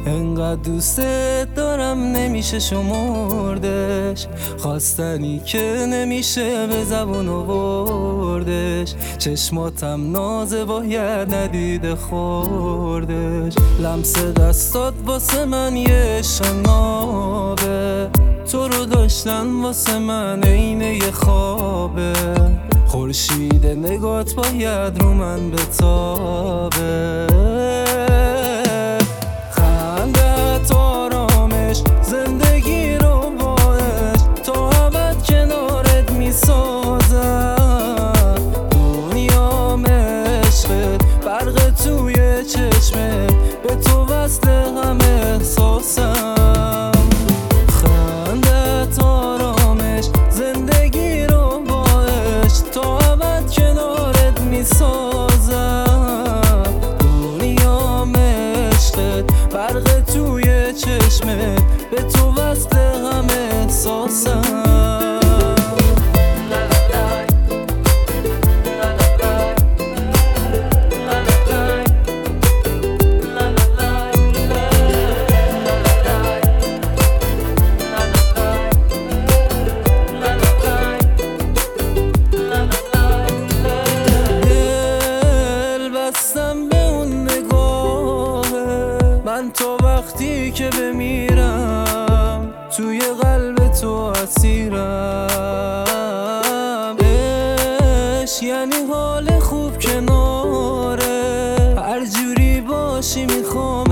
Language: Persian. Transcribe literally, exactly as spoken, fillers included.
انقدر دوست دارم نمیشه شمردش، خواستنی که نمیشه به زبون آوردش. چشماتم نازه باید ندیده خوردش. لمس دستات واسه من یه شنابه، تو رو داشتن واسه من عین یه خوابه. خورشید نگات باید رو من بتابه. خندت آرامش زندگی رو باش، تا ابد کنارت میسازم. دنیا عشقت برق توی چشمت، به تو وصل هم احساسم. خندت آرامش زندگی رو باش، تا ابد کنارت میسازم. دنیا عشقت برق توی چشمت، به تو وصل هم احساسم. بستم به اون نگاهه، من تا وقتی که بمیرم توی قلب تو اسیرم. عشق یعنی حال خوب کناره، هر جوری باشی میخوام